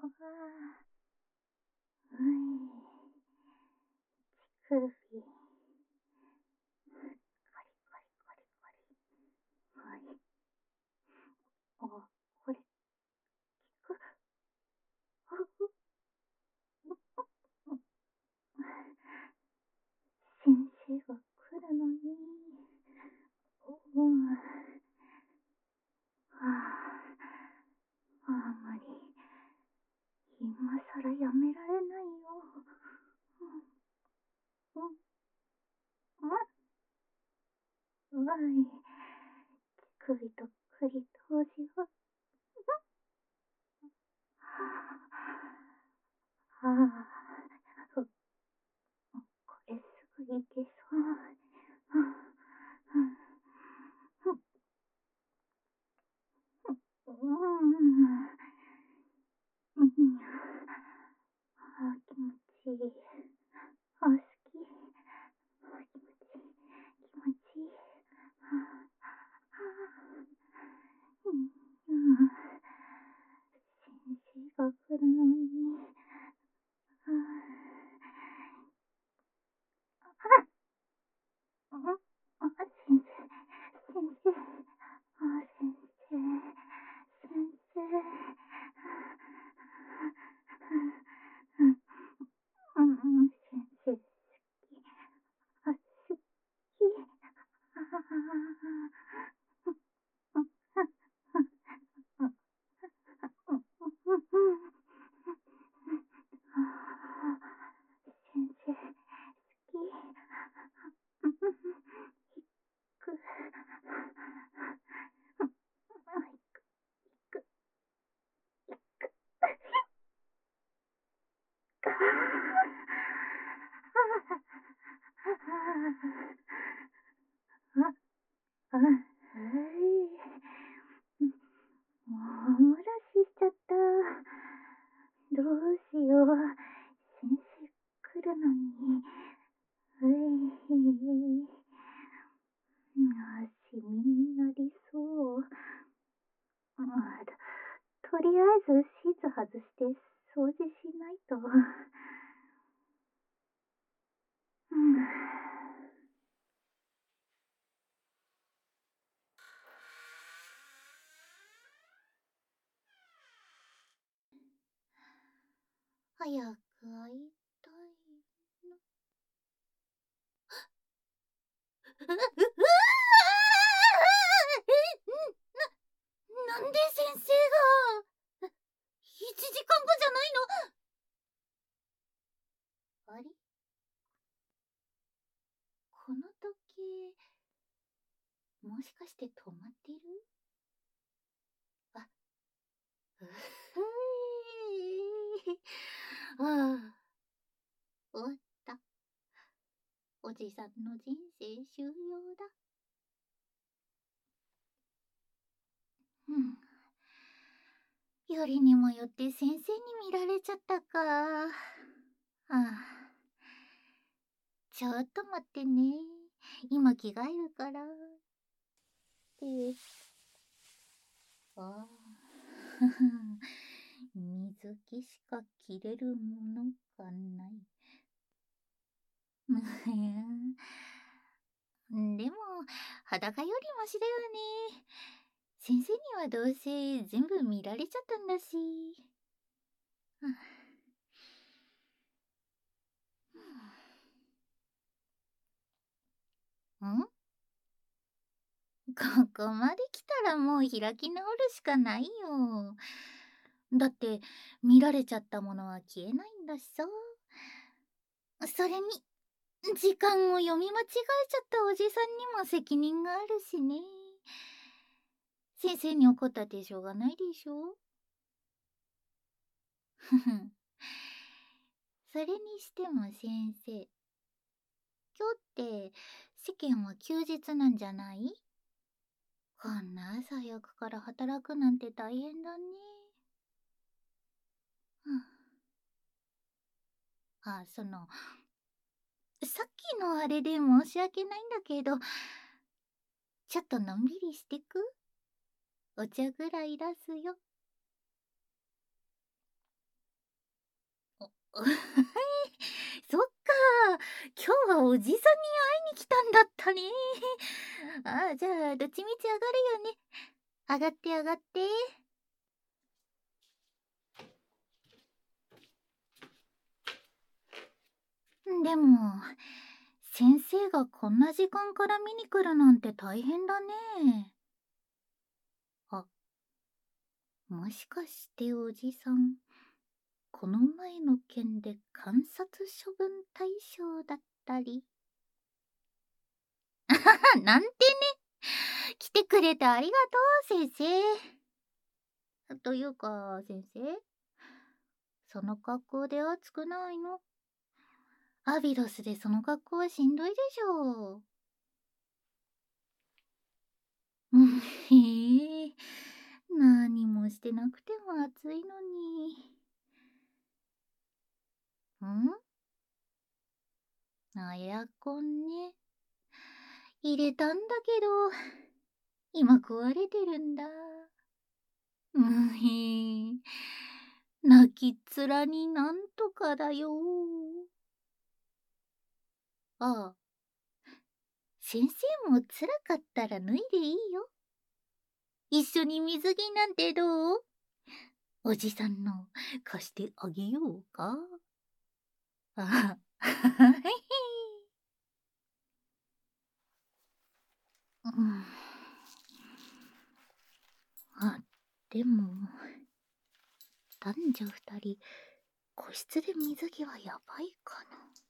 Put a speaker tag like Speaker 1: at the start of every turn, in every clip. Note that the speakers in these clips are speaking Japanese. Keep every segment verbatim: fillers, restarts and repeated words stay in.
Speaker 1: ああ、はい。乳首。カリカリカリカリ。はい。あ、これ、効く。あう。先生が来るのに。うん。はあ、ああ、無理。今さらやめられないよ。うん。うん。うん。はい。乳首とクリ同時は。はあ。これすぐいけそう。うん。うん。あ、気持ちいい。あ、好き。あ、気持ちいい。気持ちいい。はあ、うん。先生が来るのに。はあ、あ、あ、先生、先生、あ、先生、先生。うん、うん、先生、好き。あ、好き。あ先生、好き。く。あ、はい。もうお漏らししちゃった。どうしよう。先生来るのに。うい。あ、シミになりそう。あ、とりあえずシーツ外して掃除しないと。うん。早く会いたいな。う、う、うわな、なんで先生が。いちじかんごじゃないの？あれ？この時計、もしかして止まってる？あ、うふい。ああ、終わった。おじさんの人生終了だ。うん。よりにもよって先生に見られちゃったか。ああ。ちょっと待ってね。今着替えるから。で、ああ。水着しか着れるものがない。でも、裸よりマシだよね。先生にはどうせ全部見られちゃったんだし。ん？ここまで来たらもう開き直るしかないよ。だって見られちゃったものは消えないんだしさ。それに時間を読み間違えちゃったおじさんにも責任があるしね。先生に怒ったってしょうがないでしょ。ふふん。それにしても先生、今日って世間は休日なんじゃない？こんな朝早くから働くなんて大変だね。うん。あ、その、さっきのあれで申し訳ないんだけど、ちょっとのんびりしてく？お茶ぐらい出すよ。 そっか、今日はおじさんに会いに来たんだったね。ああ、じゃあどっちみち上がるよね。上がって上がって。でも先生がこんな時間から見に来るなんて大変だね。あ、もしかしておじさん、この前の件で観察処分対象だったり。なんてね。来てくれてありがとう、先生。というか、先生、その格好で暑くないの？アビロスでその格好はしんどいでしょう。うん、へえ、何もしてなくても暑いのに。ん？あ、エアコンね。入れたんだけど、今壊れてるんだ。うんへえ。泣きっ面になんとかだよ。ああ。先生も辛かったら脱いでいいよ。一緒に水着なんてどう？おじさんの貸してあげようか？あははい。うん。あ、でも男女二人個室で水着はやばいか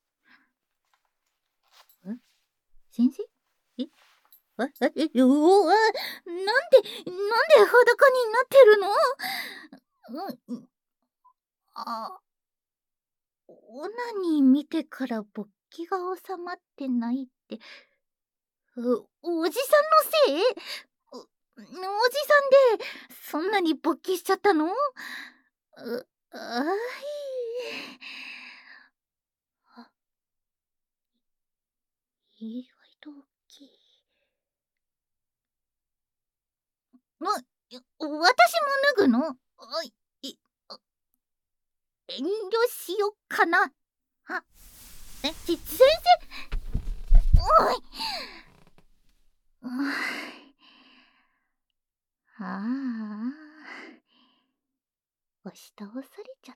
Speaker 1: な。ん？先生？え？あ、あ、え、うお、あ、なんで、なんで裸になってるの？うん、あ、オナニー見てから勃起が収まってないって、う、おじさんのせい？お、おじさんでそんなに勃起しちゃったの？う、あい。あ、意外と大きい。ま、私も脱ぐの？あい、い、あ、遠慮しよっかな。あ、え、ち、先生、おい。ああ、押し倒されちゃった。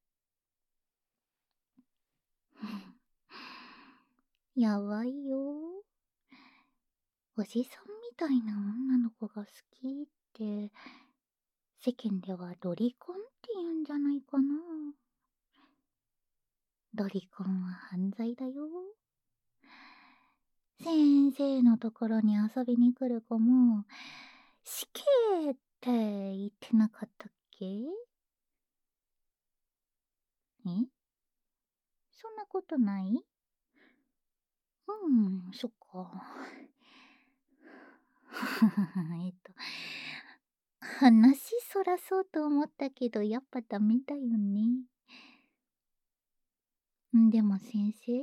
Speaker 1: やばいよ。おじさんみたいな女の子が好きって世間ではロリコンって言うんじゃないかな。ロリコンは犯罪だよ。先生のところに遊びに来る子も死刑って言ってなかったっけ？え？そんなことない？うん、そっか。えっと、話そらそうと思ったけど、やっぱダメだよね。んでも先生、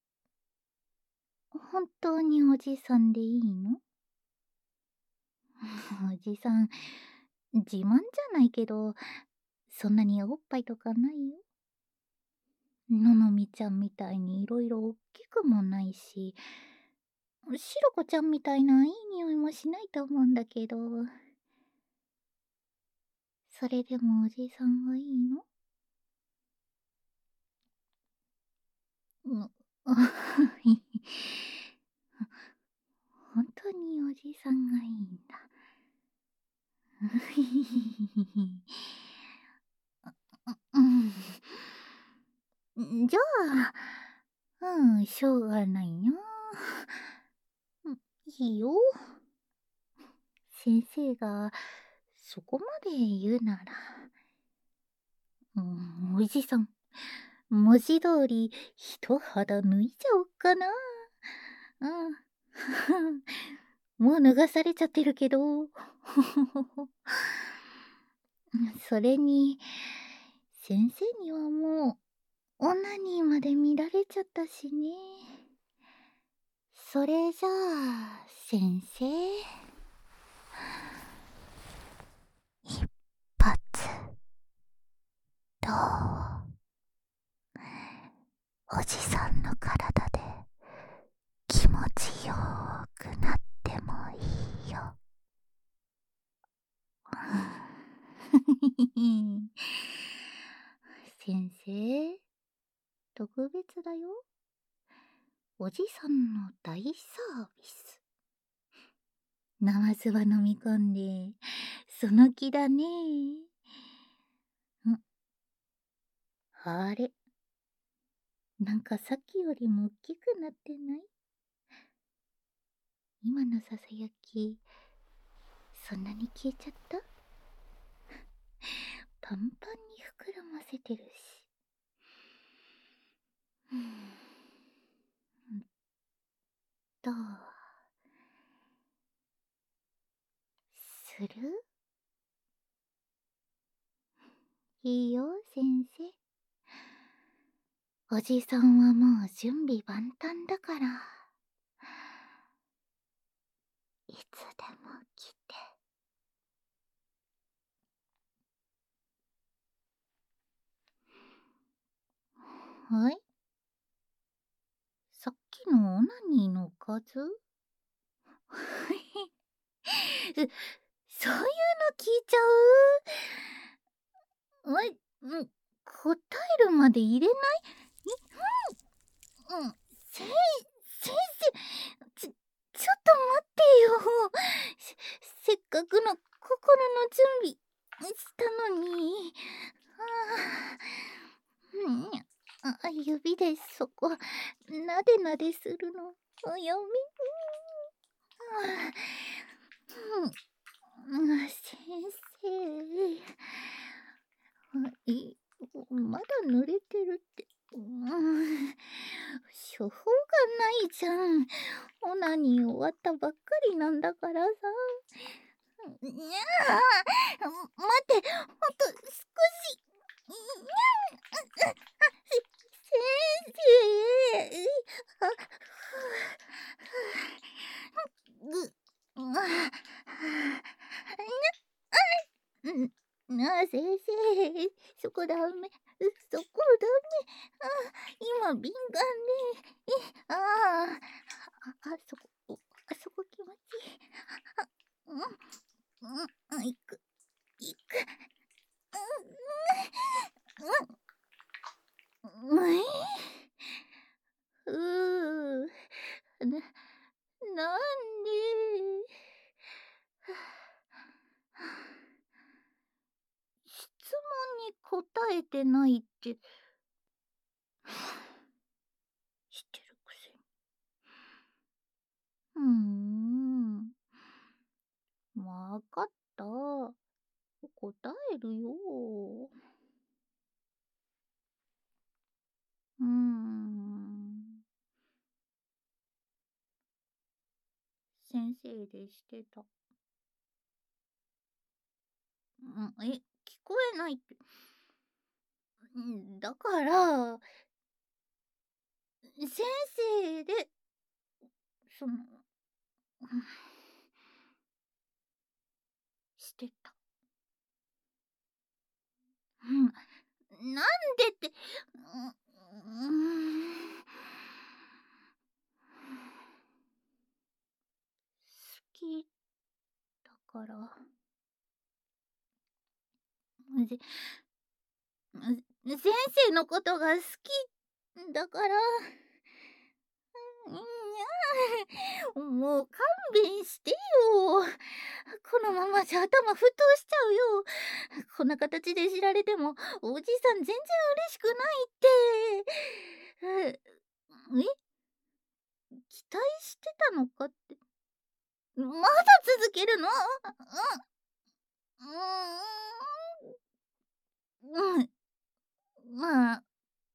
Speaker 1: 本当におじさんでいいの？おじさん、自慢じゃないけど、そんなにおっぱいとかないよ。ののみちゃんみたいにいろいろおっきくもないし、しろこちゃんみたいないい匂いもしないと思うんだけど、それでもおじさんはいいの？うん、本当におじさんがいいんだ。うん、じゃあ、うん、しょうがないな。うん、いいよ。先生がそこまで言うなら。うん、おじさん、文字通り一肌脱いじゃおっかな。うん。もう脱がされちゃってるけど。それに、先生にはもう、オナニーまで見られちゃったしね。それじゃあ、先生。一発、どう？ おじさんの体で気持ちよーくなってもいいよ。先生、特別だよ。おじさんの大サービス。ナマズは飲み込んで、その気だね。んあれ、なんかさっきよりも大きくなってない？今のささやき、そんなに消えちゃった？パンパンに膨らませてるし。うん。どうする？いいよ、先生。おじさんはもう準備万端だから。いつでも来て。はい？さっきのオナニーの数？そそういうの聞いちゃう？おい、うん、答えるまで入れない？うん、うん、せ、先生、ちょ、ちょっと待ってよ。せ、せっかくの心の準備したのに。ああ、うん、あ、指でそこ、なでなでするの、おやめ。あうん、うん、先生。い、まだ濡れてるって。うん、処方がないじゃん。オナニー終わったばっかりなんだからさ。にゃあ、待って、ほんと少し。にゃあ、先生。あ、ぐ、あ、んなあ、先生、そこダメ、そこダメ。あ、今敏感ね。え、ああ、あ、あそこ、あそこ気持ちいい。あ、うん、うん、いく、いく。うん、うん、えうー、な、なんで。質問に答えてないってしてるくせに。うーん。わかった。答えるよ。うーん。先生でしてた。うん、え、聞こえないって。うん、だから、先生で、その、うん、してた。うん、なんでって、うん、うん、好きだから。ぜ先生のことが好きだから。にゃもう勘弁してよ。このままじゃ頭沸騰しちゃうよ。こんな形で知られてもおじさん全然嬉しくないって。え、期待してたのかって。まだ続けるの？うん、うん、うん、まあ、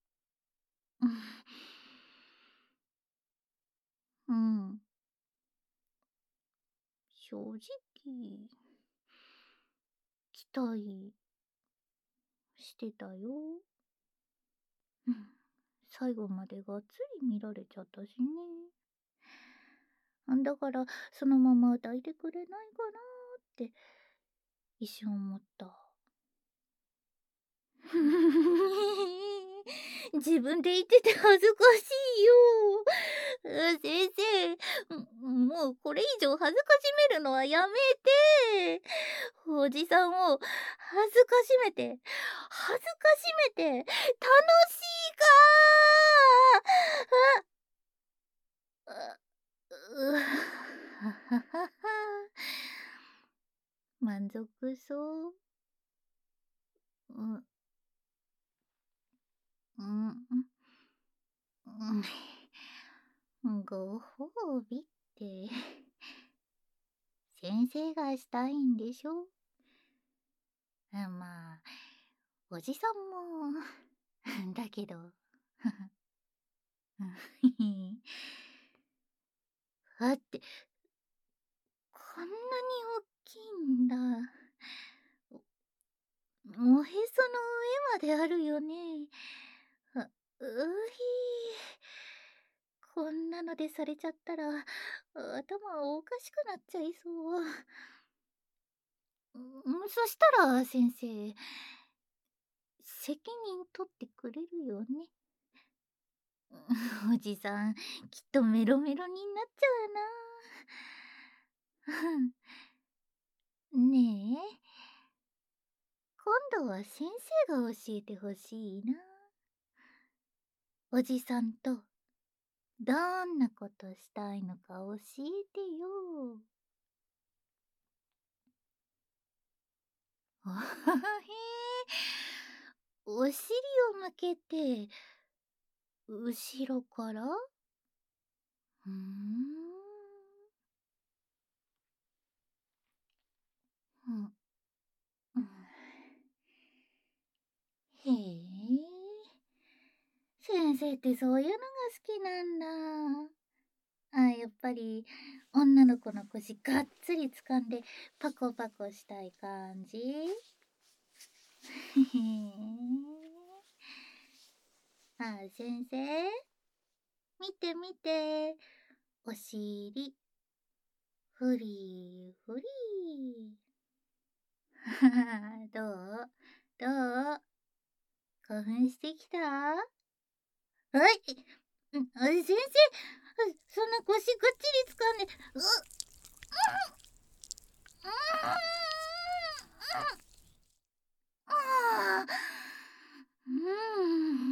Speaker 1: うん、正直、期待してたよ。うん、最後までがっつり見られちゃったしね。だから、そのまま抱いてくれないかなーって一瞬思った。 自分で言ってて恥ずかしいよ。あ、先生、んもうこれ以上恥ずかしめるのはやめて。おじさんを恥ずかしめて、恥ずかしめて、楽しいかあ。あ、うはははは。満足そう。うん。うん、うん。ご褒美って先生がしたいんでしょ。あ、まあ、おじさんもだけどあって、こんなに大きいんだ。おへその上まであるよね。あ、うひこんなのでされちゃったら頭おかしくなっちゃいそう。ん、そしたら先生、責任取ってくれるよね。おじさん、きっとメロメロになっちゃうな。ねえ、今度は先生が教えてほしいな。おじさんとどんなことしたいのか教えてよ。あははへえ、お尻を向けて後ろから。うーん。うん。うん。へえ。先生ってそういうのが好きなんだ。あ、やっぱり女の子の腰がっつり掴んでパコパコしたい感じ。へえ。あ、先生、見て見て。お尻、ふりふり。どうどう興奮してきた？はい。ん、あ、先生、そんな腰がっちり掴んで、う、うん、うん、ああ、うん、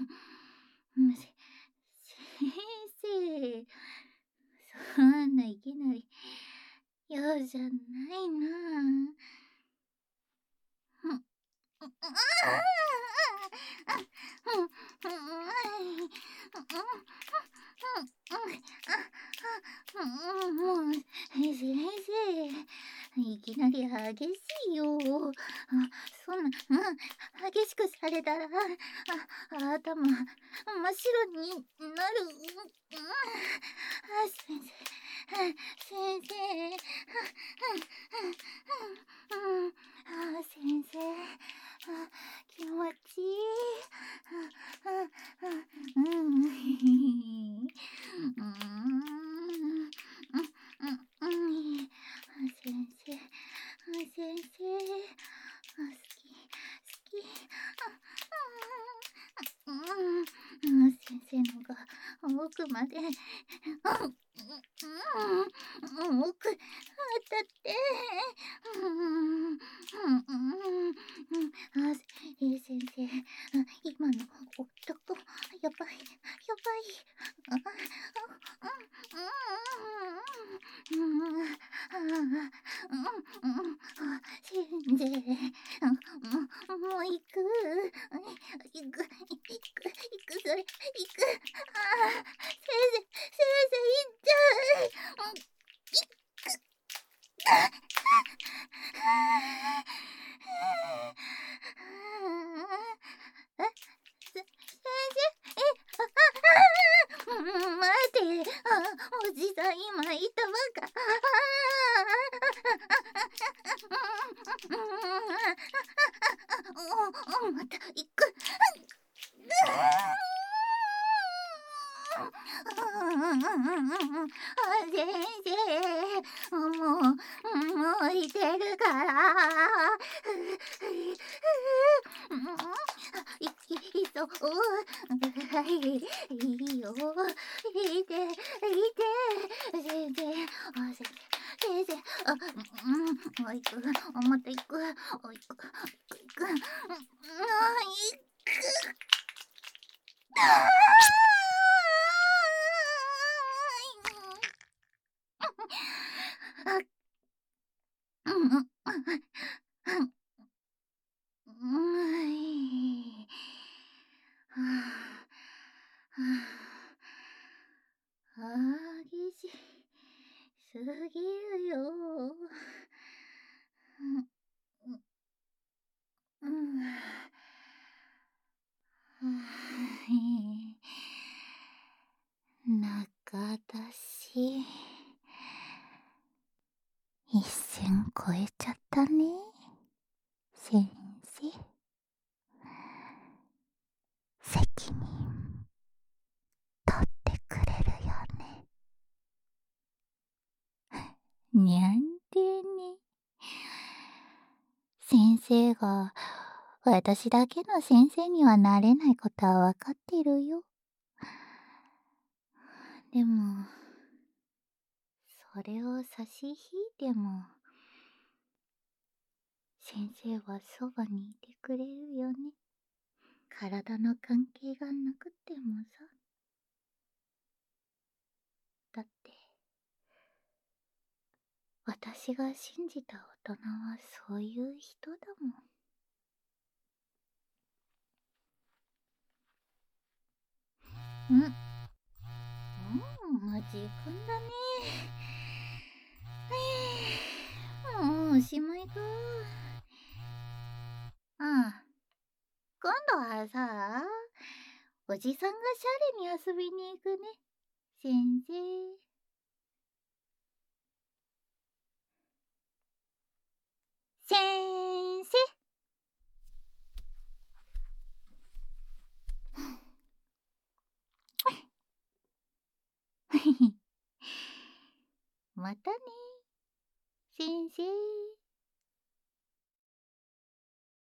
Speaker 1: うん、せ先生、そんないきなり嫌じゃないな。うん、ああ、うん、うん、うん、もう、先生、いきなり激しいよ。あ、そんな、うん、激しくされたら、あ、頭、真っ白になる。うん、あ、先生、先生、うん、あ、先生、あ、気持ちいい。うん、うん、うん、うん、うん、先生、先生、好き、好き、うん、先生のが奥まで、うん、うん、奥、当たって、うん、うん、うん、あ、いい先生、今の男、やばい、やばい、あ、うん、うん、うん、うん、うん、先生、もう行く、行く、行く、行く、それ、行く、ああ、先生、先生、行っちゃう、うん、え、せ先生、え、あ、あ、うん、待て、あ、おじさん今言ったばっか、あ、また行く。先生、もう、もういてるから。い、い、急はい、いいよ。いいて、いいて。先生、あ、先生、先生、あ、うん、あ、行く、あ、また行く、あ、行く、行く、行く、うん、あ、行く。ああ、うんうん。うん。はあ、はあ、あ、激しすぎるよ。うん、うん、中だし、一線超えちゃったね、先生。責任取ってくれるよね。にゃんてね。先生が私だけの先生にはなれないことはわかってるよ。でも、それを差し引いても、先生はそばにいてくれるよね。体の関係がなくてもさ。だって、私が信じた大人はそういう人だもん。ん、うん、もう時間だね。もうおしまいか。ああ、今度はさ、おじさんがシャレに遊びに行くね、先生。先生。またね、先生。